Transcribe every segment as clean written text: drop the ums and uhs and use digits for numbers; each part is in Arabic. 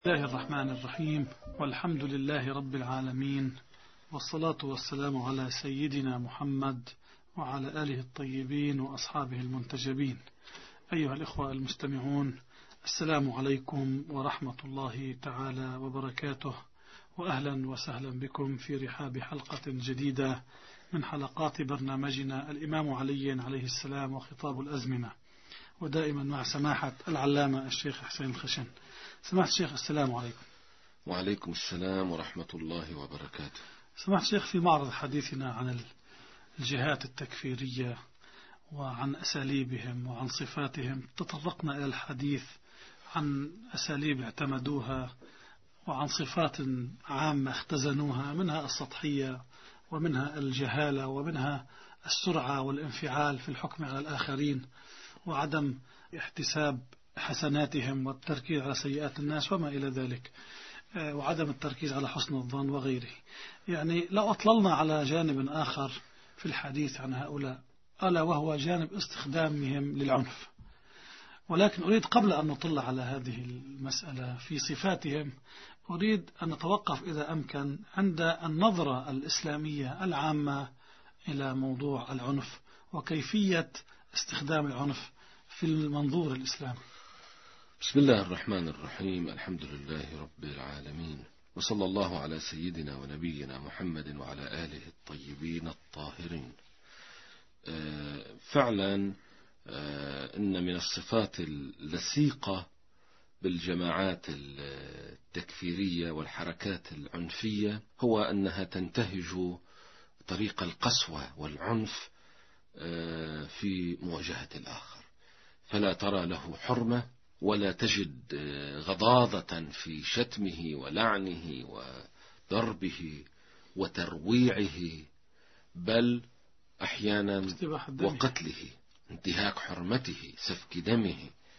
الله الرحمن الرحيم، والحمد لله رب العالمين، والصلاة والسلام على سيدنا محمد وعلى آله الطيبين وأصحابه المنتجبين. أيها الإخوة المستمعون، السلام عليكم ورحمة الله تعالى وبركاته، وأهلا وسهلا بكم في رحاب حلقة جديدة من حلقات برنامجنا الإمام علي عليه السلام وخطاب الأزمنة، ودائما مع سماحة العلامة الشيخ حسين الخشن. سماحة الشيخ، السلام عليكم. وعليكم السلام ورحمة الله وبركاته. سماحة الشيخ، في معرض حديثنا عن الجهات التكفيرية وعن أساليبهم وعن صفاتهم تطرقنا إلى الحديث عن أساليب اعتمدوها وعن صفات عامة اختزنوها، منها السطحية ومنها الجهالة ومنها السرعة والانفعال في الحكم على الآخرين وعدم احتساب حسناتهم والتركيز على سيئات الناس وما إلى ذلك، وعدم التركيز على حسن الظن وغيره. يعني لو أطللنا على جانب آخر في الحديث عن هؤلاء، ألا وهو جانب استخدامهم للعنف، ولكن أريد قبل أن نطل على هذه المسألة في صفاتهم أريد أن نتوقف إذا أمكن عند النظرة الإسلامية العامة إلى موضوع العنف وكيفية استخدام العنف في المنظور الإسلامي. بسم الله الرحمن الرحيم، الحمد لله رب العالمين، وصلى الله على سيدنا ونبينا محمد وعلى آله الطيبين الطاهرين. فعلا إن من الصفات اللصيقة بالجماعات التكفيرية والحركات العنفية هو أنها تنتهج طريق القسوة والعنف في مواجهة الآخر، فلا ترى له حرمة ولا تجد غضاضة في شتمه ولعنه وضربه وترويعه، بل أحيانا وقتله، انتهاك حرمته، سفك دمه.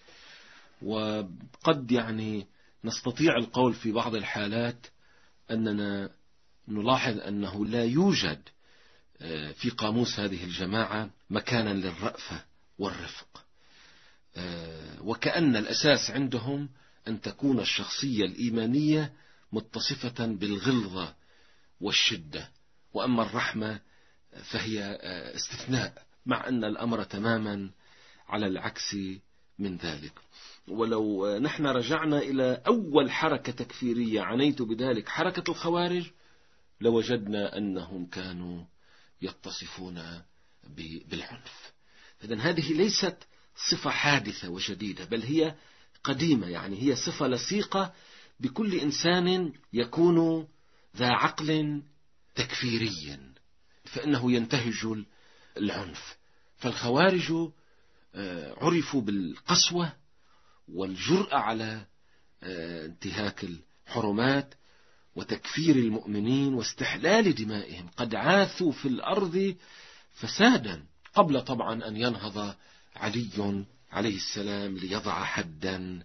وقد نستطيع القول في بعض الحالات أننا نلاحظ أنه لا يوجد في قاموس هذه الجماعة مكانا للرأفة والرفق، وكأن الأساس عندهم أن تكون الشخصية الإيمانية متصفة بالغلظة والشدة، وأما الرحمة فهي استثناء، مع أن الأمر تماما على العكس من ذلك. ولو نحن رجعنا إلى أول حركة تكفيرية عنيت بذلك، حركة الخوارج، لوجدنا أنهم كانوا يتصفون بالعنف. إذن هذه ليست صفة حادثة وجديدة، بل هي قديمة، هي صفة لصيقة بكل إنسان يكون ذا عقل تكفيري، فإنه ينتهج العنف. فالخوارج عرفوا بالقسوة والجرأة على انتهاك الحرمات وتكفير المؤمنين واستحلال دمائهم، قد عاثوا في الأرض فسادا قبل طبعا أن ينهض علي عليه السلام ليضع حدا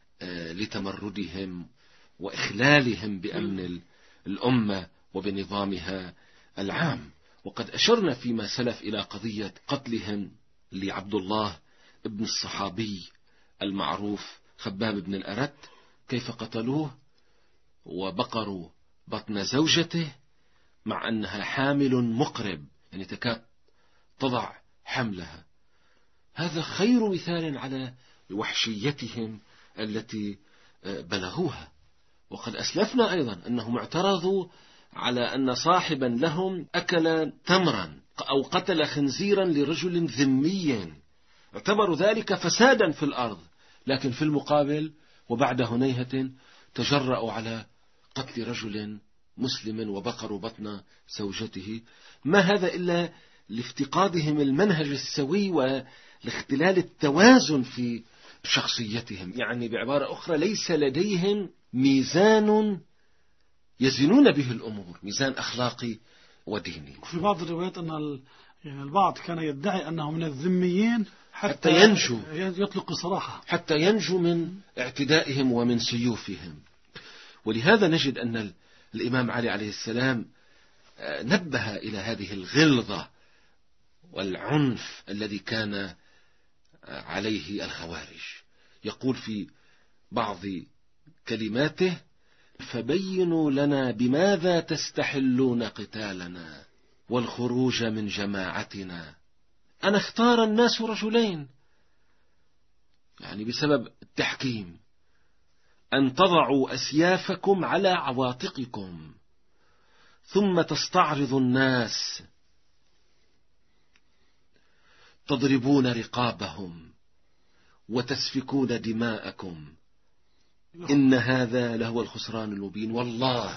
لتمردهم وإخلالهم بأمن الأمة وبنظامها العام. وقد أشرنا فيما سلف إلى قضية قتلهم لعبد الله ابن الصحابي المعروف خباب بن الأرت، كيف قتلوه وبقروا بطن زوجته مع أنها حامل مقرب، تكاد تضع حملها. هذا خير مثال على وحشيتهم التي بلغوها. وقد أسلفنا أيضا أنهم اعترضوا على أن صاحبا لهم أكل تمرا أو قتل خنزيرا لرجل ذمي، اعتبروا ذلك فسادا في الأرض، لكن في المقابل وبعد هنيهة تجرأوا على قتل رجل مسلم وبقروا بطن زوجته. ما هذا إلا لافتقادهم المنهج السوي ولاختلال التوازن في شخصيتهم. بعبارة أخرى، ليس لديهم ميزان يزنون به الأمور، ميزان أخلاقي وديني. في بعض الروايات أن البعض كان يدعي أنه من الذميين حتى ينجو، يطلق صراحة، حتى ينجو من اعتدائهم ومن سيوفهم. ولهذا نجد أن الإمام علي عليه السلام نبه إلى هذه الغلظة والعنف الذي كان عليه الخوارج. يقول في بعض كلماته: فبينوا لنا بماذا تستحلون قتالنا والخروج من جماعتنا. أنا اختار الناس رجلين، يعني بسبب التحكيم: أن تضعوا أسيافكم على عواتقكم ثم تستعرضوا الناس تضربون رقابهم وتسفكون دماءكم، إن هذا لهو الخسران المبين. والله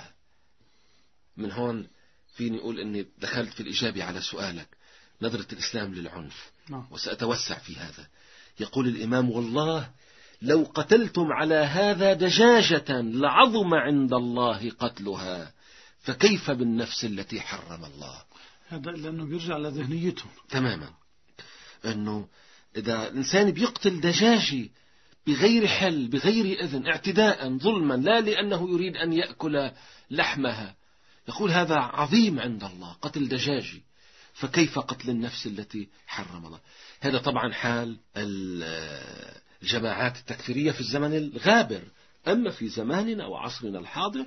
من هون فيني أقول أني دخلت في الإجابة على سؤالك: نظرة الإسلام للعنف، وسأتوسع في هذا. يقول الإمام: والله لو قتلتم على هذا دجاجة لعظم عند الله قتلها، فكيف بالنفس التي حرم الله. هذا لأنه بيرجع لذهنيتهم تماما، أنه إذا الإنسان بيقتل دجاجة بغير حل بغير إذن اعتداء ظلما، لا لأنه يريد أن يأكل لحمها، يقول هذا عظيم عند الله قتل دجاجة، فكيف قتل النفس التي حرم الله. هذا طبعا حال الجماعات التكفيرية في الزمن الغابر. أما في زماننا وعصرنا الحاضر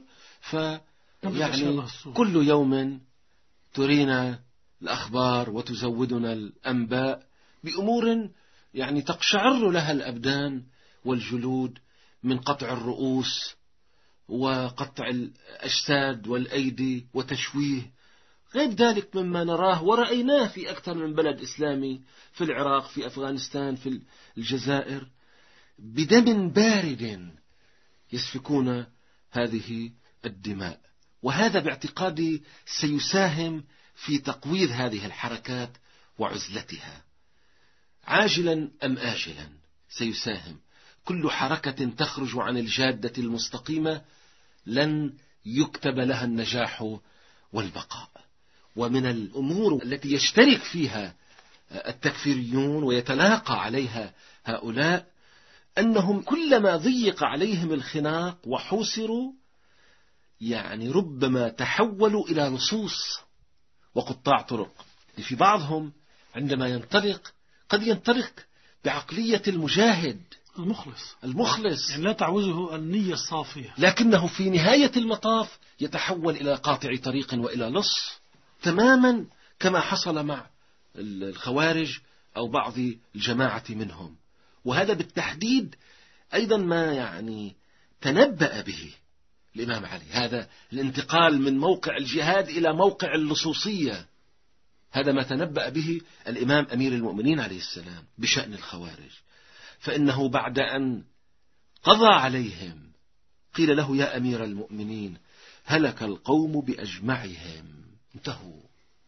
يعني كل يوم ترينا الأخبار وتزودنا الأنباء بأمور يعني تقشعر لها الأبدان والجلود، من قطع الرؤوس وقطع الأجساد والأيدي وتشويه غير ذلك مما نراه ورأيناه في أكثر من بلد إسلامي، في العراق، في أفغانستان، في الجزائر، بدم بارد يسفكون هذه الدماء. وهذا باعتقادي سيساهم في تقويض هذه الحركات وعزلتها، عاجلا أم آجلا سيساهم. كل حركة تخرج عن الجادة المستقيمة لن يكتب لها النجاح والبقاء. ومن الأمور التي يشترك فيها التكفيريون ويتلاقى عليها هؤلاء أنهم كلما ضيق عليهم الخناق وحوسروا يعني ربما تحولوا إلى لصوص وقطاع طرق. في بعضهم عندما ينطلق قد ينطلق بعقلية المجاهد المخلص يعني لا تعوزه النية الصافية، لكنه في نهاية المطاف يتحول إلى قاطع طريق وإلى لص، تماما كما حصل مع الخوارج أو بعض الجماعة منهم. وهذا بالتحديد أيضا ما يعني تنبأ به الإمام علي، هذا الانتقال من موقع الجهاد إلى موقع اللصوصية، هذا ما تنبأ به الإمام أمير المؤمنين عليه السلام بشأن الخوارج. فإنه بعد أن قضى عليهم قيل له: يا أمير المؤمنين هلك القوم بأجمعهم، انتهوا.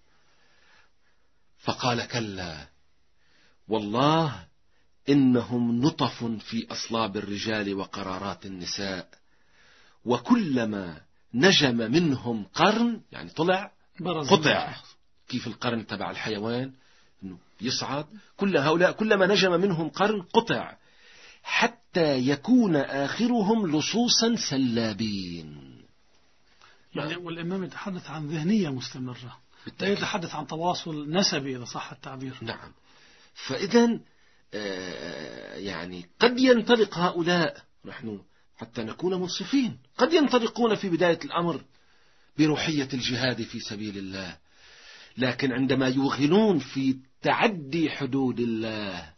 فقال: كلا والله إنهم نطف في أصلاب الرجال وقرارات النساء، وكلما نجم منهم قرن يعني طلع قطع، كيف القرن تبع الحيوان إنه يصعد، كل هؤلاء كلما نجم منهم قرن قطع حتى يكون آخرهم لصوصا سلابين. يعني والإمام يتحدث عن ذهنية مستمرة، لا يتحدث عن تواصل نسبي إذا صح التعبير. نعم. فإذا يعني قد ينطلق هؤلاء، نحن حتى نكون منصفين، قد ينطلقون في بداية الأمر بروحية الجهاد في سبيل الله، لكن عندما يوغلون في تعدي حدود الله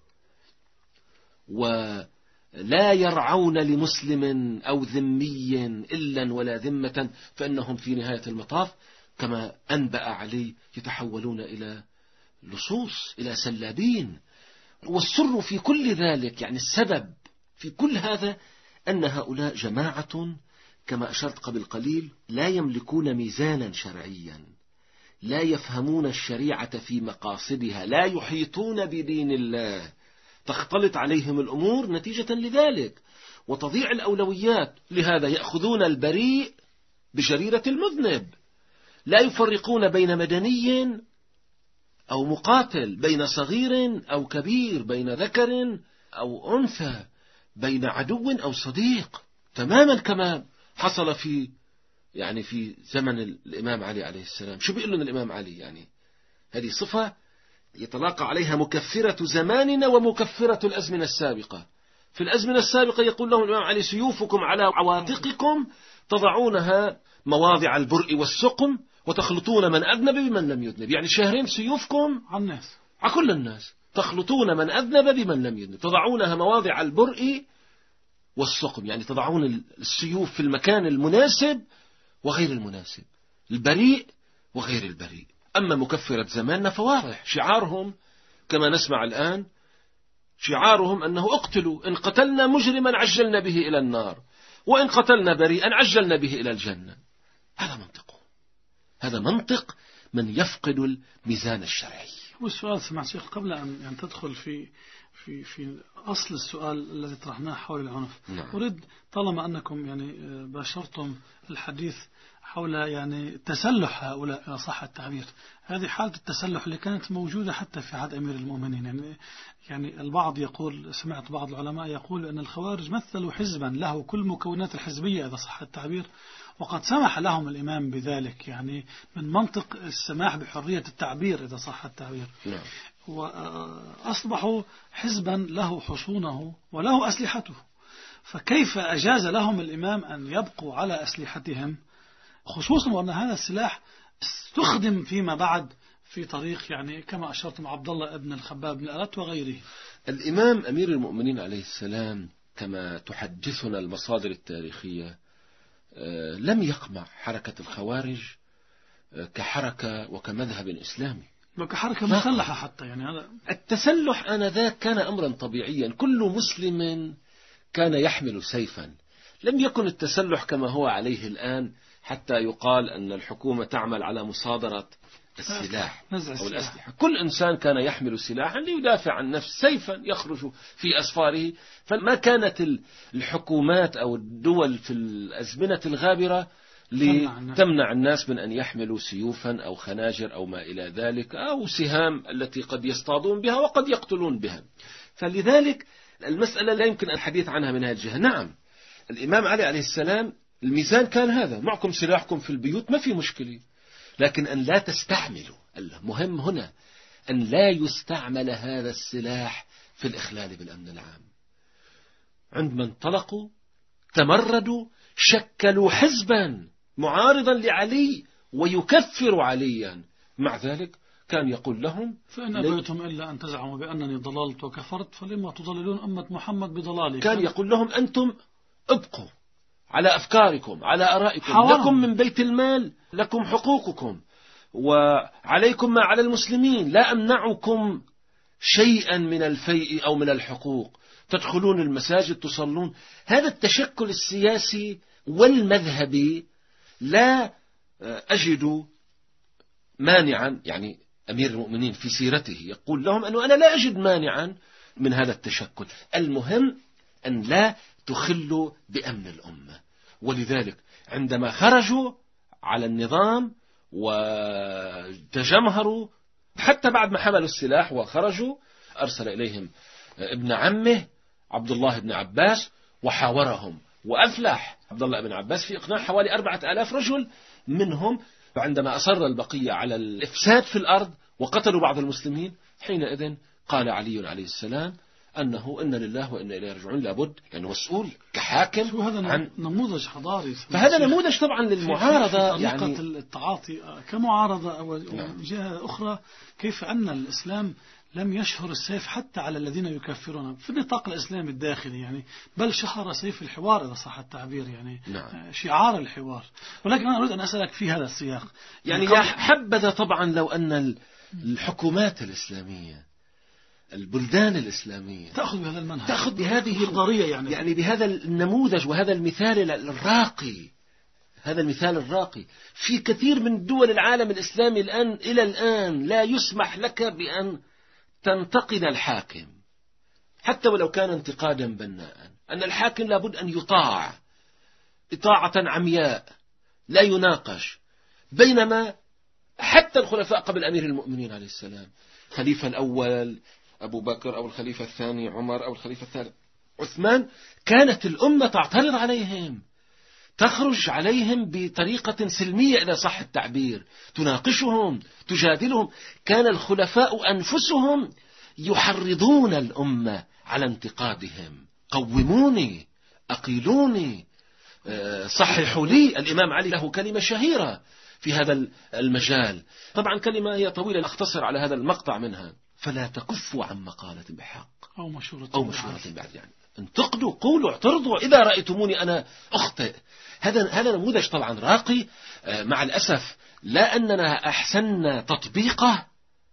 ولا يرعون لمسلم أو ذمي إلا ولا ذمة، فإنهم في نهاية المطاف كما أنبأ علي يتحولون إلى لصوص، إلى سلابين. والسر في كل ذلك، يعني السبب في كل هذا، أن هؤلاء جماعة كما أشرت قبل قليل لا يملكون ميزانا شرعيا، لا يفهمون الشريعة في مقاصدها، لا يحيطون بدين الله، تختلط عليهم الأمور نتيجة لذلك وتضيع الأولويات. لهذا يأخذون البريء بجريرة المذنب، لا يفرقون بين مدني أو مقاتل، بين صغير أو كبير، بين ذكر أو أنثى، بين عدو أو صديق، تماما كما حصل في زمن الإمام علي عليه السلام. شو بيقول لنا الإمام علي؟ يعني هذه صفة يتلاقى عليها مكفرة زماننا ومكفرة الأزمنة السابقة. في الأزمنة السابقة يقول لهم الإمام علي: سيوفكم على عواتقكم تضعونها مواضع البرء والسقم وتخلطون من أذنب بمن لم يذنب. يعني شهرين سيوفكم على الناس، على كل الناس، تخلطون من أذنب بمن لم يذنب، تضعونها مواضع البرء والسقم، يعني تضعون السيوف في المكان المناسب وغير المناسب، البريء وغير البريء. أما مكفرة زماننا فواضح شعارهم كما نسمع الآن، شعارهم أنه اقتلوا، إن قتلنا مجرما عجلنا به إلى النار، وإن قتلنا بريئا عجلنا به إلى الجنة. هذا منطقه، هذا منطق من يفقد الميزان الشرعي. والسؤال سمعت شيخ قبل أن تدخل في أصل السؤال الذي طرحناه حول العنف. نعم. أريد طالما أنكم يعني باشرتم الحديث حول يعني تسلح هؤلاء إذا صح التعبير، هذه حالة التسلح اللي كانت موجودة حتى في عهد أمير المؤمنين. يعني البعض يقول، سمعت بعض العلماء يقول أن الخوارج مثلوا حزبا له كل مكونات الحزبية إذا صح التعبير، وقد سمح لهم الإمام بذلك، يعني من منطق السماح بحرية التعبير إذا صح التعبير. نعم. وأصبحوا حزبا له حصونه وله أسلحته، فكيف أجاز لهم الإمام أن يبقوا على أسلحتهم، خصوصا وأن هذا السلاح استخدم فيما بعد في طريق يعني كما أشرتم عبد الله ابن الخباب بن الأرت وغيره. الإمام أمير المؤمنين عليه السلام كما تحدثنا المصادر التاريخية لم يقمع حركة الخوارج كحركة وكمذهب إسلامي، وكحركة مسلحة حتى. يعني هذا التسلح آنذاك كان أمرا طبيعيا، كل مسلم كان يحمل سيفا. لم يكن التسلح كما هو عليه الآن حتى يقال أن الحكومة تعمل على مصادرة السلاح أو الأسلحة. كل إنسان كان يحمل سلاحا ليدافع عن نفسه، سيفا يخرج في أسفاره. فما كانت الحكومات أو الدول في الأزمنة الغابرة لتمنع الناس من أن يحملوا سيوفا أو خناجر أو ما إلى ذلك، أو سهام التي قد يصطادون بها وقد يقتلون بها. فلذلك المسألة لا يمكن الحديث عنها من هذه الجهة. نعم، الإمام علي عليه السلام الميزان كان هذا: معكم سلاحكم في البيوت ما في مشكلة، لكن أن لا تستعملوا. المهم هنا أن لا يستعمل هذا السلاح في الإخلال بالأمن العام. عندما انطلقوا تمردوا، شكلوا حزبا معارضا لعلي ويكفر عليا، مع ذلك كان يقول لهم: فإن أبيتم إلا أن تزعموا بأنني ضللت وكفرت فلما تضللون أمة محمد بضلالي. كان يقول لهم: أنتم ابقوا على أفكاركم، على أرائكم، لكم من بيت المال، لكم حقوقكم، وعليكم ما على المسلمين، لا أمنعكم شيئا من الفيء أو من الحقوق، تدخلون المساجد تصلون. هذا التشكل السياسي والمذهبي لا أجد مانعا، يعني أمير المؤمنين في سيرته يقول لهم أنه أنا لا أجد مانعا من هذا التشكل، المهم أن لا تخلوا بأمن الأمة. ولذلك عندما خرجوا على النظام وتجمهروا حتى بعد ما حملوا السلاح وخرجوا، أرسل إليهم ابن عمه عبد الله بن عباس وحاورهم، وأفلح عبد الله بن عباس في إقناع حوالي 4000 رجل منهم. عندما أصر البقية على الإفساد في الأرض وقتلوا بعض المسلمين، حينئذ قال علي عليه السلام أنه إن لله وإنا إليه راجعون، لابد يعني مسؤول كحاكم عن نموذج حضاري. فهذا نموذج طبعا للمعارضة، يعني التعاطي كمعارضة أو جهة أخرى. كيف أن الإسلام لم يشهر السيف حتى على الذين يكفرون في النطاق الإسلامي الداخلي، يعني بل شهر سيف الحوار إذا صح التعبير، يعني شعار الحوار. ولكن أنا أريد أن أسألك في هذا السياق، يعني يا حبذا طبعا لو أن الحكومات الإسلامية، البلدان الإسلامية تأخذ بهذا المنهج، تأخذ بهذه الحضارية، يعني بهذا النموذج وهذا المثال الراقي. هذا المثال الراقي في كثير من دول العالم الإسلامي الآن إلى الآن لا يسمح لك بأن تنتقد الحاكم حتى ولو كان انتقادا بناء، أن الحاكم لابد أن يطاع إطاعة عمياء لا يناقش. بينما حتى الخلفاء قبل أمير المؤمنين عليه السلام، الخليفة الأول أبو بكر أو الخليفة الثاني عمر أو الخليفة الثالث عثمان، كانت الأمة تعترض عليهم، تخرج عليهم بطريقة سلمية إذا صح التعبير، تناقشهم، تجادلهم. كان الخلفاء أنفسهم يحرضون الأمة على انتقادهم قوموني، أقيلوني، صححوا لي. الإمام علي له كلمة شهيرة في هذا المجال، طبعا كلمة هي طويلة، أختصر على هذا المقطع منها: فلا تكفوا عن مقالة بحق أو مشورة بعد. يعني انتقدوا، قولوا، اعترضوا إذا رأيتموني أنا أخطئ. هذا نموذج طبعا راقي. مع الأسف لا أننا أحسننا تطبيقه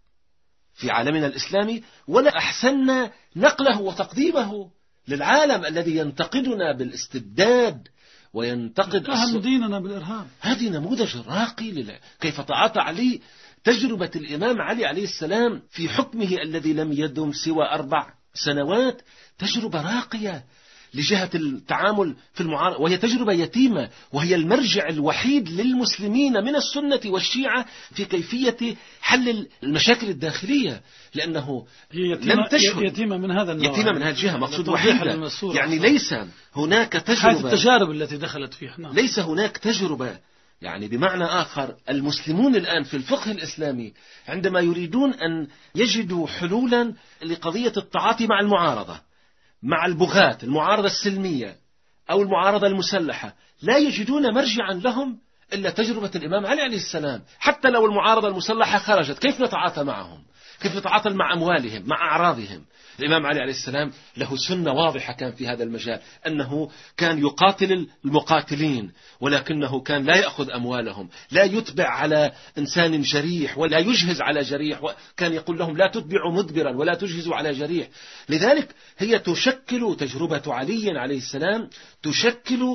في عالمنا الإسلامي، ولا أحسننا نقله وتقديمه للعالم الذي ينتقدنا بالاستبداد وينتقد ديننا بالإرهاب. هذه نموذج راقي كيف تعاطى علي تجربة الإمام علي عليه السلام في حكمه الذي لم يدم سوى 4 سنوات، تجربة راقية لجهة التعامل في المعارضة، وهي تجربة يتيمة، وهي المرجع الوحيد للمسلمين من السنة والشيعة في كيفية حل المشاكل الداخلية، لأنه لم تشهد يتيمة من هذا النوع، يتيمة من هذه الجهة، مقصود وحيدة. يعني ليس هناك تجربة، التجارب التي دخلت فيها ليس هناك تجربة. يعني بمعنى آخر، المسلمون الآن في الفقه الإسلامي عندما يريدون أن يجدوا حلولا لقضية التعاطي مع المعارضة، مع البغاة، المعارضة السلمية أو المعارضة المسلحة، لا يجدون مرجعا لهم إلا تجربة الإمام علي عليه السلام. حتى لو المعارضة المسلحة خرجت، كيف نتعاطى معهم؟ كيف نتعاطى مع أموالهم، مع أعراضهم؟ الإمام علي عليه السلام له سنة واضحة كان في هذا المجال، أنه كان يقاتل المقاتلين، ولكنه كان لا يأخذ أموالهم، لا يتبع على إنسان جريح ولا يجهز على جريح، وكان يقول لهم لا تتبعوا مدبرا ولا تجهزوا على جريح. لذلك هي تشكل تجربة علي عليه السلام تشكل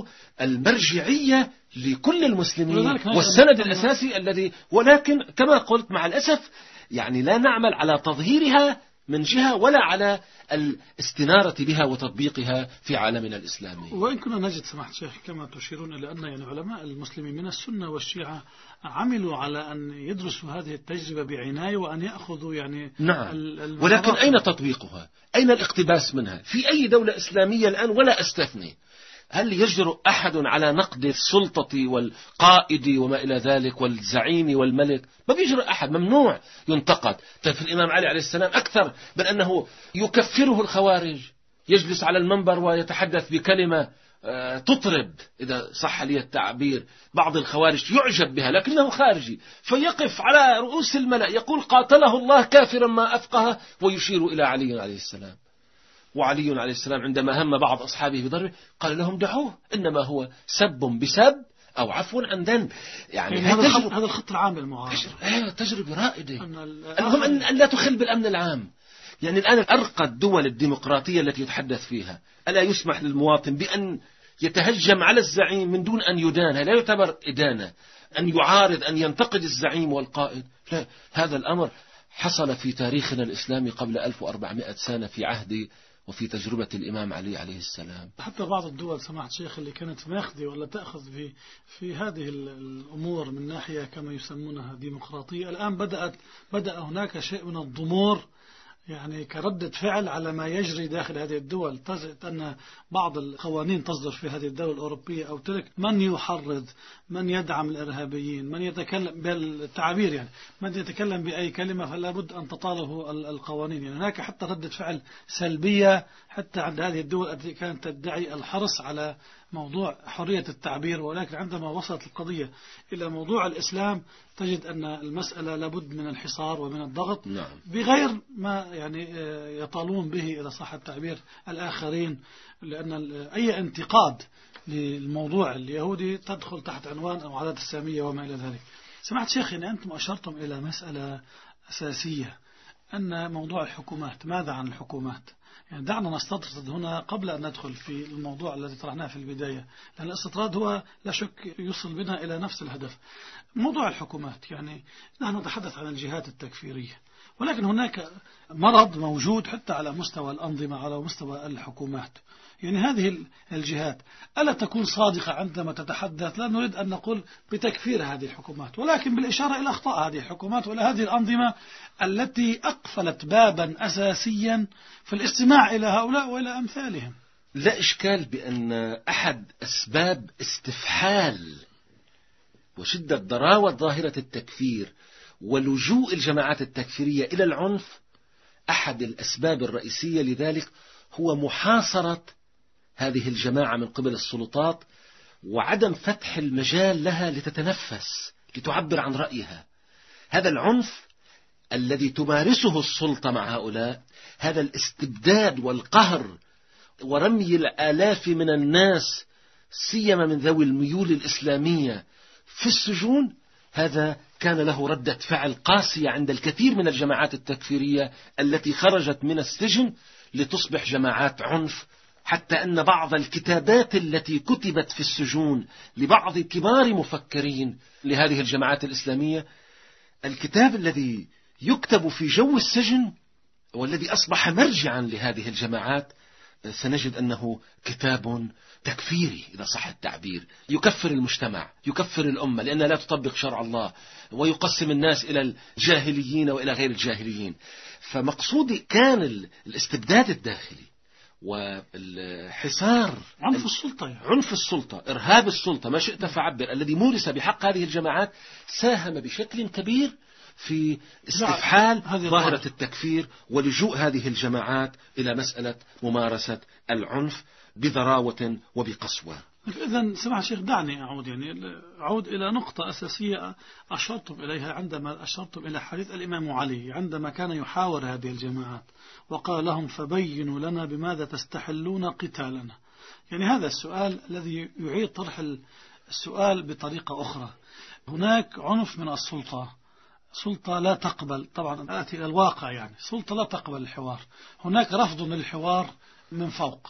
المرجعية لكل المسلمين والسند الأساسي الذي، ولكن كما قلت مع الأسف يعني لا نعمل على تظهيرها من جهة ولا على الاستنارة بها وتطبيقها في عالمنا الإسلامي. وإن كنا نجد سماحة الشيخ كما تشيرون إلى أن يعني علماء المسلمين من السنة والشيعة عملوا على أن يدرسوا هذه التجربة بعناية وأن يأخذوا يعني نعم، ولكن أين تطبيقها؟ أين الاقتباس منها؟ في أي دولة إسلامية الآن ولا أستثني. هل يجرؤ أحد على نقد السلطة والقائد وما إلى ذلك والزعيم والملك؟ ما بيجرؤ أحد، ممنوع ينتقد. في الإمام علي عليه السلام أكثر من أنه يكفره الخوارج، يجلس على المنبر ويتحدث بكلمة تطرب إذا صح لي التعبير، بعض الخوارج يعجب بها لكنه خارجي، فيقف على رؤوس الملأ يقول قاتله الله كافرا ما أفقه، ويشير إلى علي عليه السلام. وعلي عليه السلام عندما هم بعض أصحابه بضربه قال لهم دعوه، إنما هو سب بسب أو عفو عن ذنب. يعني هذا الخط العام للمعارضة. تجربة رائدة. المهم أن لا تخل بالأمن العام. يعني الآن أرقى الدول الديمقراطية التي يتحدث فيها ألا يسمح للمواطن بأن يتهجم على الزعيم من دون أن يدان، لا يعتبر إدانة، أن يعارض، أن ينتقد الزعيم والقائد. لا، هذا الأمر حصل في تاريخنا الإسلامي قبل 1400 سنة في عهد وفي تجربة الإمام علي عليه السلام. حتى بعض الدول سماحة الشيخ اللي كانت ماخذة ولا تأخذ في هذه الأمور من ناحية كما يسمونها ديمقراطية، الآن بدأ هناك شيء من الضمور، يعني كردة فعل على ما يجري داخل هذه الدول. تجد أن بعض القوانين تصدر في هذه الدول الأوروبية أو تلك من يحرض، من يدعم الإرهابيين، من يتكلم بالتعبير، يعني من يتكلم بأي كلمة فلا بد أن تطاله القوانين. يعني هناك حتى ردة فعل سلبية حتى عند هذه الدول التي كانت تدعي الحرص على موضوع حرية التعبير، ولكن عندما وصلت القضية إلى موضوع الإسلام تجد أن المسألة لابد من الحصار ومن الضغط. نعم. بغير ما يعني يطالون به إذا صح التعبير الآخرين، لأن أي انتقاد للموضوع اليهودي تدخل تحت عنوان العادات السامية وما إلى ذلك. سمعت شيخ إن أنتم أشرتم إلى مسألة أساسية، أن موضوع الحكومات. ماذا عن الحكومات؟ يعني دعنا نستطرد هنا قبل أن ندخل في الموضوع الذي طرحناه في البداية، لأن الاستطراد هو لا شك يوصل بنا إلى نفس الهدف. موضوع الحكومات، يعني نحن نتحدث عن الجهات التكفيرية، ولكن هناك مرض موجود حتى على مستوى الأنظمة، على مستوى الحكومات. يعني هذه الجهات ألا تكون صادقة عندما تتحدث؟ لا نريد أن نقول بتكفير هذه الحكومات، ولكن بالإشارة إلى أخطاء هذه الحكومات ولا هذه الأنظمة التي أقفلت بابا أساسيا في الاستماع إلى هؤلاء وإلى أمثالهم. لا إشكال بأن أحد أسباب استفحال وشدة ضراوة ظاهرة التكفير ولجوء الجماعات التكفيرية إلى العنف، أحد الأسباب الرئيسية لذلك هو محاصرة هذه الجماعة من قبل السلطات وعدم فتح المجال لها لتتنفس لتعبر عن رأيها. هذا العنف الذي تمارسه السلطة مع هؤلاء، هذا الاستبداد والقهر ورمي الآلاف من الناس سيما من ذوي الميول الإسلامية في السجون، هذا كان له ردة فعل قاسية عند الكثير من الجماعات التكفيرية التي خرجت من السجن لتصبح جماعات عنف، حتى أن بعض الكتابات التي كتبت في السجون لبعض كبار مفكرين لهذه الجماعات الإسلامية، الكتاب الذي يكتب في جو السجن والذي أصبح مرجعا لهذه الجماعات سنجد أنه كتاب تكفيري إذا صح التعبير، يكفر المجتمع، يكفر الأمة لأنها لا تطبق شرع الله، ويقسم الناس إلى الجاهليين وإلى غير الجاهليين. فمقصودي كان الاستبداد الداخلي والحصار، عنف السلطة يعني. عنف السلطة، إرهاب السلطة، ما شئت فعبر، الذي مورس بحق هذه الجماعات ساهم بشكل كبير في استفحال ظاهرة التكفير ولجوء هذه الجماعات إلى مسألة ممارسة العنف بضراوة وبقسوة. إذن سمع شيخ دعني أعود إلى نقطة أساسية أشرتم إليها عندما أشرتم إلى حديث الإمام علي عندما كان يحاور هذه الجماعات وقال لهم فبينوا لنا بماذا تستحلون قتالنا. يعني هذا السؤال الذي يعيد طرح السؤال بطريقة أخرى. هناك عنف من السلطة، سلطة لا تقبل، طبعا آتي إلى الواقع، يعني سلطة لا تقبل الحوار. هناك رفض للحوار من فوق،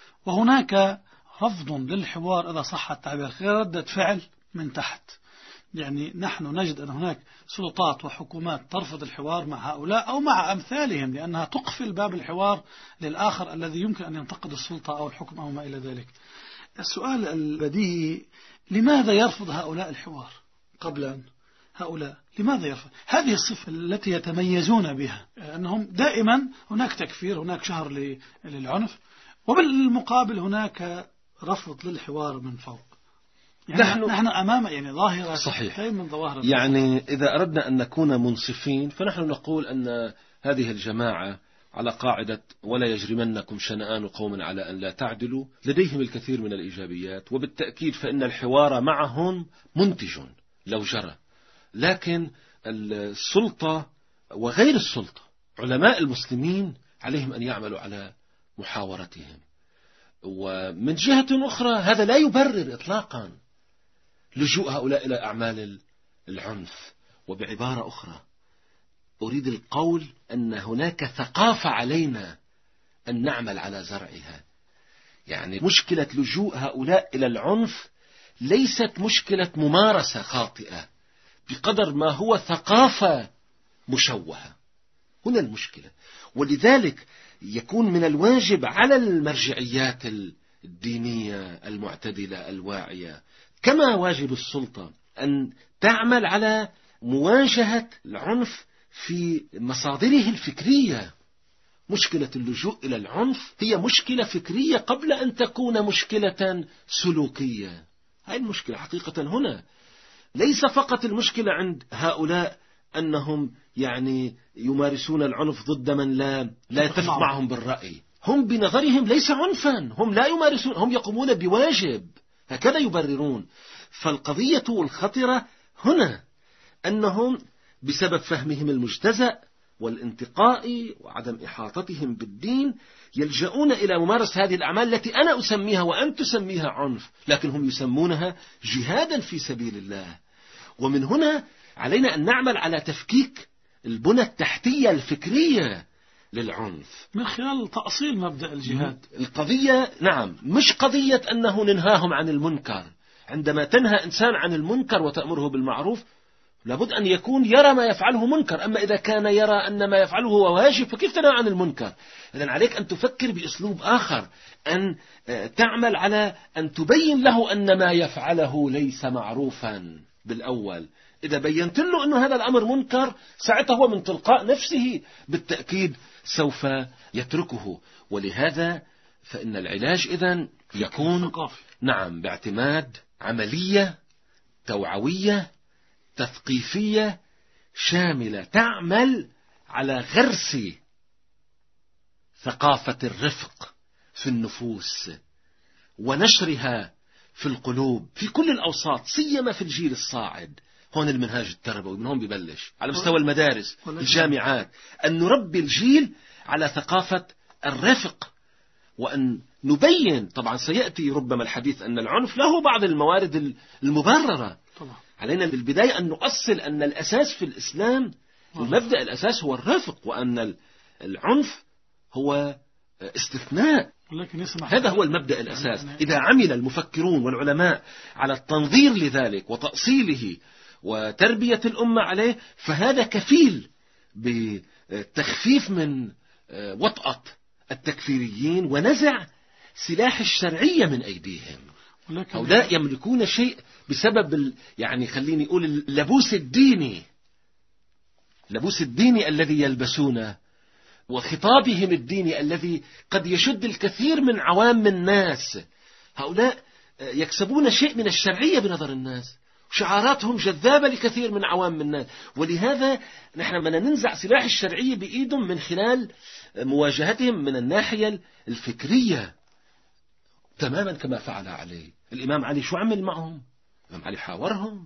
وهناك رفض للحوار إذا صح التعبير غير ردة فعل من تحت. يعني نحن نجد أن هناك سلطات وحكومات ترفض الحوار مع هؤلاء أو مع أمثالهم لأنها تقفل باب الحوار للآخر الذي يمكن أن ينتقد السلطة أو الحكم أو ما إلى ذلك. السؤال البديهي: لماذا يرفض هؤلاء الحوار؟ قبل هؤلاء لماذا يرفض؟ هذه الصفة التي يتميزون بها، أنهم دائما هناك تكفير، هناك شهر للعنف، وبالمقابل هناك رفض للحوار من فوق. يعني نحن أمام ظاهرة صحيح من ظواهر. يعني إذا أردنا أن نكون منصفين فنحن نقول أن هذه الجماعة على قاعدة ولا يجرمنكم شنآن قوم على أن لا تعدلوا لديهم الكثير من الإيجابيات، وبالتأكيد فإن الحوار معهم منتج لو جرى. لكن السلطة وغير السلطة علماء المسلمين عليهم أن يعملوا على محاورتهم. ومن جهة أخرى هذا لا يبرر إطلاقا لجوء هؤلاء إلى أعمال العنف. وبعبارة أخرى أريد القول أن هناك ثقافة علينا أن نعمل على زرعها. يعني مشكلة لجوء هؤلاء إلى العنف ليست مشكلة ممارسة خاطئة بقدر ما هو ثقافة مشوهة. هنا المشكلة. ولذلك يكون من الواجب على المرجعيات الدينية المعتدلة الواعية كما واجب السلطة أن تعمل على مواجهة العنف في مصادره الفكرية. مشكلة اللجوء إلى العنف هي مشكلة فكرية قبل أن تكون مشكلة سلوكية. هذه المشكلة حقيقة هنا ليس فقط المشكلة عند هؤلاء أنهم يمارسون العنف ضد من لا يتفق معهم بالرأي. هم بنظرهم ليس عنفا، هم لا يمارسون، هم يقومون بواجب، هكذا يبررون. فالقضية الخطرة هنا أنهم بسبب فهمهم المجتزأ والانتقاء وعدم إحاطتهم بالدين يلجؤون إلى ممارسة هذه الأعمال التي أنا أسميها وأن تسميها عنف، لكن هم يسمونها جهادا في سبيل الله. ومن هنا علينا أن نعمل على تفكيك البنى التحتية الفكرية للعنف من خلال تأصيل مبدأ الجهاد. القضية مش قضية أنه ننهاهم عن المنكر. عندما تنهى إنسان عن المنكر وتأمره بالمعروف لابد أن يكون يرى ما يفعله منكر. أما إذا كان يرى أن ما يفعله هو واجب فكيف تنهى عن المنكر؟ إذن عليك أن تفكر بأسلوب آخر، أن تعمل على أن تبين له أن ما يفعله ليس معروفا بالأول. إذا بينت له أن هذا الأمر منكر ساعتها هو من تلقاء نفسه بالتأكيد سوف يتركه. ولهذا فإن العلاج إذن يكون باعتماد عملية توعوية تثقيفية شاملة تعمل على غرس ثقافة الرفق في النفوس ونشرها في القلوب في كل الأوساط، سيما في الجيل الصاعد. هون المنهاج التربوي من هون ببلش على مستوى المدارس الجامعات، أن نربي الجيل على ثقافة الرفق، وأن نبين. طبعا سيأتي ربما الحديث أن العنف له بعض الموارد المبررة. علينا بالبداية أن نؤصل أن الأساس في الإسلام، المبدأ الأساس هو الرفق، وأن العنف هو استثناء. هذا هو المبدأ الأساس. إذا عمل المفكرون والعلماء على التنظير لذلك وتأصيله وتربية الأمة عليه، فهذا كفيل بتخفيف من وطأة التكفيريين ونزع سلاح الشرعية من أيديهم. هؤلاء يملكون شيء بسبب يعني خليني أقول اللبوس الديني الذي يلبسونه، وخطابهم الديني الذي قد يشد الكثير من عوام الناس. هؤلاء يكسبون شيء من الشرعية بنظر الناس، شعاراتهم جذابة لكثير من عوام الناس، ولهذا نحن بدنا ننزع سلاح الشرعية بإيدهم من خلال مواجهتهم من الناحية الفكرية، تماما كما فعل علي. الإمام علي شو عمل معهم؟ الإمام علي حاورهم،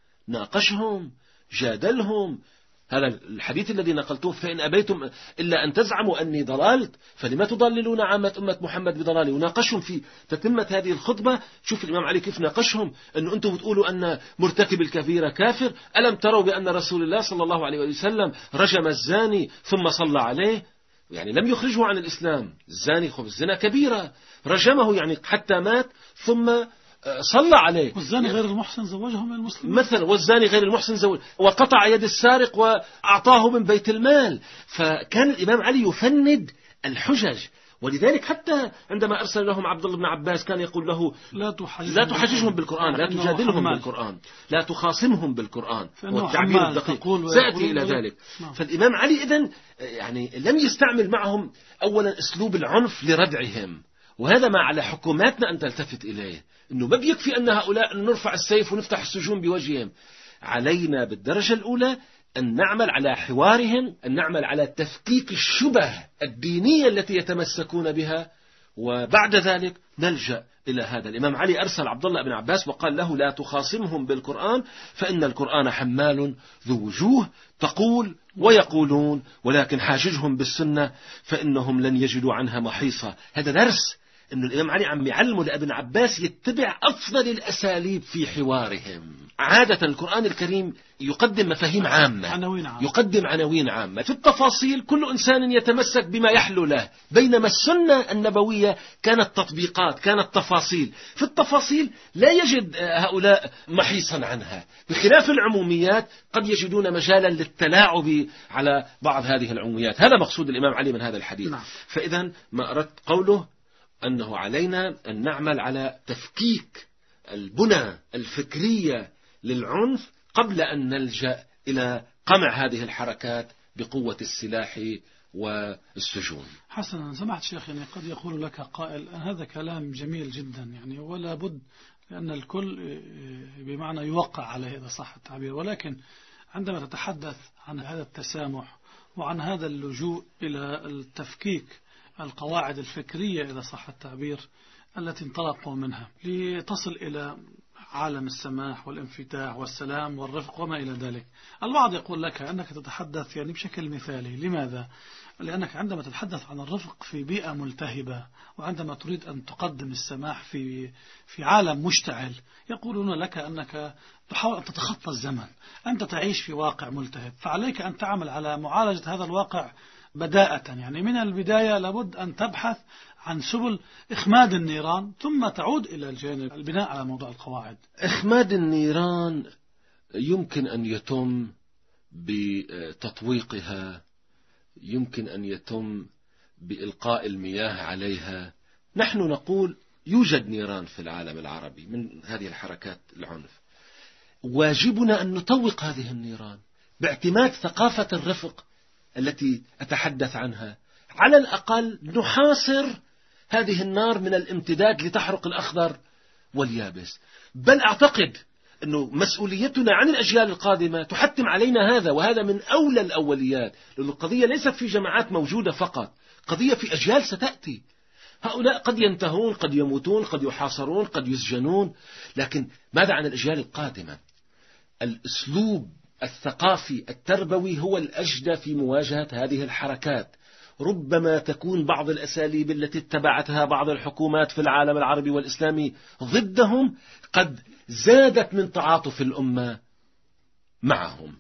ناقشهم، جادلهم. هذا الحديث الذي نقلتوه: فإن أبيتم إلا أن تزعموا أني ضللت فلما تضللون عامة أمة محمد بضلالي. وناقشهم في تتمة هذه الخطبة. شوف الإمام علي كيف ناقشهم: أنه أنتم بتقولوا أن مرتكب الكبيرة كافر، ألم تروا بأن رسول الله صلى الله عليه وسلم رجم الزاني ثم صلى عليه؟ يعني لم يخرجه عن الإسلام. الزاني خب الزنا كبيرة، رجمه يعني حتى مات ثم صلى عليه. والزاني غير المحسن زوجه من المسلمين مثلا، والزاني غير المحسن زوج، وقطع يد السارق وأعطاه من بيت المال. فكان الإمام علي يفند الحجج، ولذلك حتى عندما أرسل لهم عبد الله بن عباس كان يقول له: لا تحججهم بالقرآن، لا تجادلهم بالقرآن، لا تخاصمهم بالقرآن. والتعبير الدقيق سيأتي إلى ذلك. فالإمام علي إذن يعني لم يستعمل معهم أولا أسلوب العنف لردعهم، وهذا ما على حكوماتنا أن تلتفت إليه، أنه ما بيكفي أن هؤلاء نرفع السيف ونفتح السجون بوجههم. علينا بالدرجة الأولى أن نعمل على حوارهم، أن نعمل على تفكيك الشبه الدينية التي يتمسكون بها، وبعد ذلك نلجأ إلى هذا. الإمام علي أرسل عبد الله بن عباس وقال له: لا تخاصمهم بالقرآن فإن القرآن حمال ذو وجوه تقول ويقولون، ولكن حاججهم بالسنة فإنهم لن يجدوا عنها محيصا. هذا درس أن الإمام علي عم يعلمه لابن عباس يتبع أفضل الأساليب في حوارهم. عادة القرآن الكريم يقدم مفاهيم عامة، يقدم عناوين عامة، في التفاصيل كل إنسان يتمسك بما يحلو له، بينما السنة النبوية كانت تطبيقات، كانت تفاصيل. في التفاصيل لا يجد هؤلاء محيصا عنها، بخلاف العموميات قد يجدون مجالا للتلاعب على بعض هذه العموميات. هذا مقصود الإمام علي من هذا الحديث. فإذا ما أردت قوله أنه علينا أن نعمل على تفكيك البنى الفكرية للعنف قبل أن نلجأ إلى قمع هذه الحركات بقوة السلاح والسجون. حسنا، سمعت شيخ، يعني قد يقول لك قائل هذا كلام جميل جدا، يعني ولا بد لأن الكل بمعنى يوقع عليه إذا صح التعبير، ولكن عندما تتحدث عن هذا التسامح وعن هذا اللجوء إلى التفكيك القواعد الفكرية إذا صح التعبير التي انطلقوا منها لتصل إلى عالم السماح والانفتاح والسلام والرفق وما إلى ذلك، البعض يقول لك أنك تتحدث يعني بشكل مثالي. لماذا؟ لأنك عندما تتحدث عن الرفق في بيئة ملتهبة، وعندما تريد أن تقدم السماح في عالم مشتعل، يقولون لك أنك تحاول أن تتخطى الزمن، أنت تعيش في واقع ملتهب، فعليك أن تعمل على معالجة هذا الواقع بداءة. يعني من البداية لابد أن تبحث عن سبل إخماد النيران، ثم تعود إلى الجانب البناء على موضوع القواعد. إخماد النيران يمكن أن يتم بتطويقها، يمكن أن يتم بإلقاء المياه عليها. نحن نقول يوجد نيران في العالم العربي من هذه الحركات العنف، واجبنا أن نطوق هذه النيران باعتماد ثقافة الرفق التي أتحدث عنها. على الأقل نحاصر هذه النار من الامتداد لتحرق الأخضر واليابس. بل أعتقد أنه مسؤوليتنا عن الأجيال القادمة تحتم علينا هذا، وهذا من أولى الأوليات، لأن القضية ليست في جماعات موجودة فقط، قضية في أجيال ستأتي. هؤلاء قد ينتهون، قد يموتون، قد يحاصرون، قد يسجنون، لكن ماذا عن الأجيال القادمة؟ الأسلوب الثقافي التربوي هو الأجدى في مواجهة هذه الحركات. ربما تكون بعض الأساليب التي اتبعتها بعض الحكومات في العالم العربي والإسلامي ضدهم قد زادت من تعاطف الأمة معهم،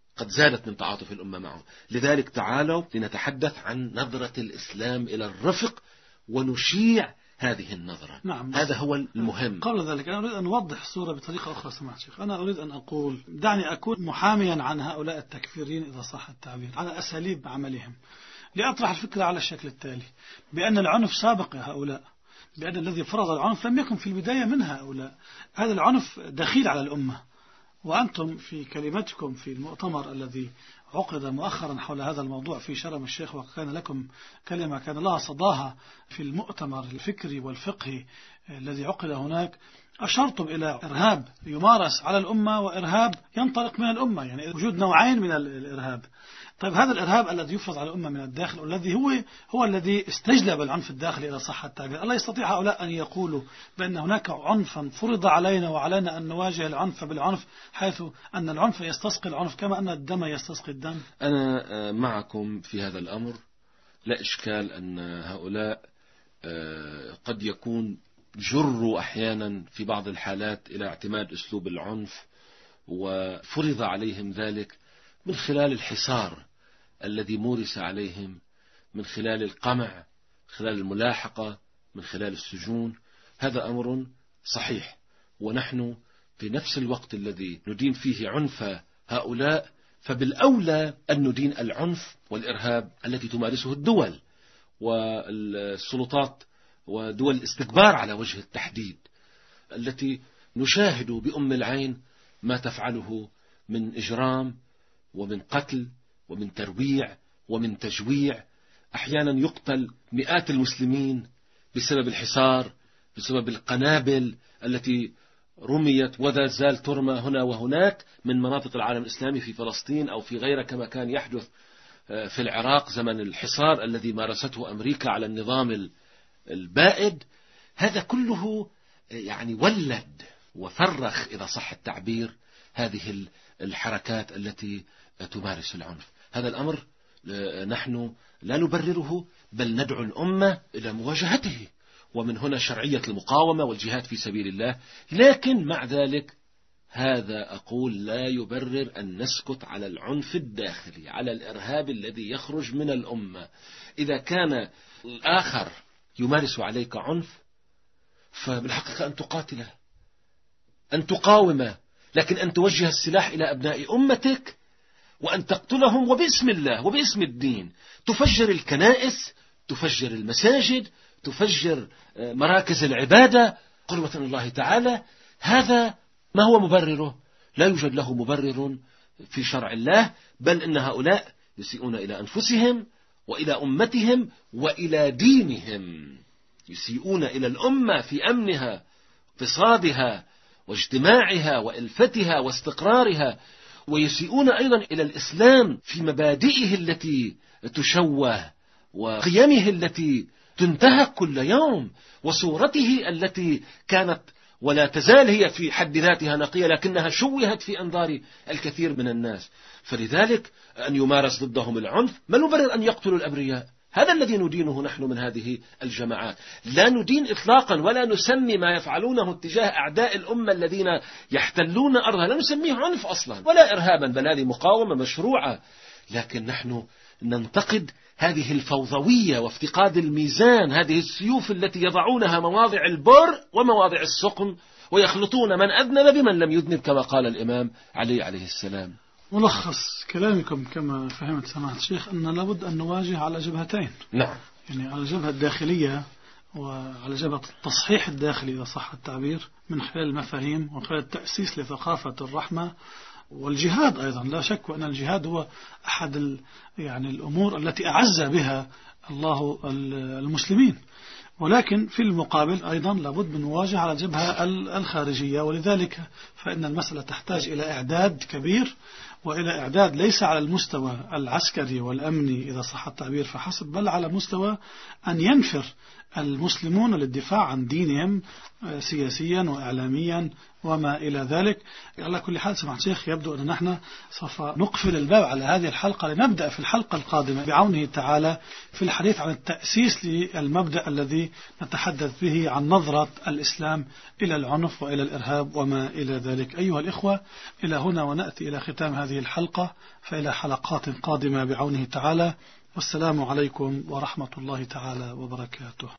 لذلك تعالوا لنتحدث عن نظرة الإسلام إلى الرفق ونشيع هذه النظرة. نعم، هذا هو المهم. قبل ذلك أنا أريد أن أوضح الصورة بطريقة أخرى. سمعت شيخ، أنا أريد أن أقول دعني أكون محاميا عن هؤلاء التكفيرين إذا صح التعبير، على أساليب عملهم، لأطرح الفكرة على الشكل التالي: بأن العنف سابق هؤلاء، بأن الذي فرض العنف لم يكن في البداية من هؤلاء، هذا العنف دخيل على الأمة. وأنتم في كلمتكم في المؤتمر الذي عقد مؤخرا حول هذا الموضوع في شرم الشيخ، وكان لكم كلمة كان لها صداها في المؤتمر الفكري والفقهي الذي عقد هناك، أشرتم إلى إرهاب يمارس على الأمة وإرهاب ينطلق من الأمة، يعني وجود نوعين من الإرهاب. طيب هذا الإرهاب الذي يفرض على الأمة من الداخل، والذي هو الذي استجلب العنف الداخلي إلى صح التعبير، ألا يستطيع هؤلاء أن يقولوا بأن هناك عنفا فرض علينا وعلينا أن نواجه العنف بالعنف، حيث أن العنف يستسقي العنف كما أن الدم يستسقي الدم؟ أنا معكم في هذا الأمر، لا إشكال أن هؤلاء قد يكون جروا أحيانا في بعض الحالات إلى اعتماد أسلوب العنف، وفرض عليهم ذلك من خلال الحصار الذي مورس عليهم، من خلال القمع، من خلال الملاحقة، من خلال السجون. هذا أمر صحيح، ونحن في نفس الوقت الذي ندين فيه عنف هؤلاء فبالأولى أن ندين العنف والإرهاب التي تمارسه الدول والسلطات ودول الاستكبار على وجه التحديد، التي نشاهد بأم العين ما تفعله من إجرام ومن قتل ومن ترويع ومن تجويع. أحيانا يقتل مئات المسلمين بسبب الحصار، بسبب القنابل التي رميت ولا زال ترمى هنا وهناك من مناطق العالم الإسلامي في فلسطين أو في غيرها، كما كان يحدث في العراق زمن الحصار الذي مارسته أمريكا على النظام البائد. هذا كله يعني ولد وفرخ إذا صح التعبير هذه الحركات التي تمارس العنف. هذا الأمر نحن لا نبرره، بل ندعو الأمة إلى مواجهته، ومن هنا شرعية المقاومة والجهاد في سبيل الله. لكن مع ذلك هذا أقول لا يبرر أن نسكت على العنف الداخلي، على الإرهاب الذي يخرج من الأمة. إذا كان الآخر يمارس عليك عنف فبالحقيقة أن تقاتله، أن تقاومه، لكن أن توجه السلاح إلى أبناء أمتك وأن تقتلهم وباسم الله وباسم الدين، تفجر الكنائس، تفجر المساجد، تفجر مراكز العبادة قربة الله تعالى، هذا ما هو مبرره؟ لا يوجد له مبرر في شرع الله، بل إن هؤلاء يسيئون إلى أنفسهم وإلى أمتهم وإلى دينهم، يسيئون إلى الأمة في أمنها، اقتصادها واجتماعها وإلفتها واستقرارها، ويسيئون أيضا إلى الإسلام في مبادئه التي تشوه وقيمه التي تنتهك كل يوم وصورته التي كانت ولا تزال هي في حد ذاتها نقية، لكنها شوهت في أنظار الكثير من الناس. فلذلك أن يمارس ضدهم العنف، ما نبرر أن يقتلوا الأبرياء؟ هذا الذي ندينه نحن من هذه الجماعات. لا ندين إطلاقا ولا نسمي ما يفعلونه اتجاه أعداء الأمة الذين يحتلون أرضها، لا نسميه عنف أصلا ولا إرهابا، بل هذه مقاومة مشروعة. لكن نحن ننتقد هذه الفوضوية وافتقاد الميزان، هذه السيوف التي يضعونها مواضع البر ومواضع السقم، ويخلطون من أذنب بمن لم يذنب، كما قال الإمام علي عليه السلام. ملخص كلامكم كما فهمت سماحة الشيخ أن لابد أن نواجه على جبهتين. نعم، يعني على الجبهة الداخلية وعلى جبهة التصحيح الداخلي إذا صح التعبير، من خلال المفاهيم وخلال التأسيس لثقافة الرحمة والجهاد أيضا. لا شك أن الجهاد هو أحد يعني الأمور التي أعز بها الله المسلمين، ولكن في المقابل أيضا لابد من مواجهة على الجبهة الخارجية. ولذلك فإن المسألة تحتاج إلى إعداد كبير، وإلى إعداد ليس على المستوى العسكري والأمني إذا صح التعبير فحسب، بل على مستوى أن ينفر المسلمون للدفاع عن دينهم سياسيا وإعلاميا وما إلى ذلك. على كل حال سمعت شيخ، يبدو أن نحن سوف نقفل الباب على هذه الحلقة لنبدأ في الحلقة القادمة بعونه تعالى في الحديث عن التأسيس للمبدأ الذي نتحدث به عن نظرة الإسلام إلى العنف وإلى الإرهاب وما إلى ذلك. أيها الإخوة، إلى هنا ونأتي إلى ختام هذه الحلقة، فإلى حلقات قادمة بعونه تعالى، والسلام عليكم ورحمة الله تعالى وبركاته.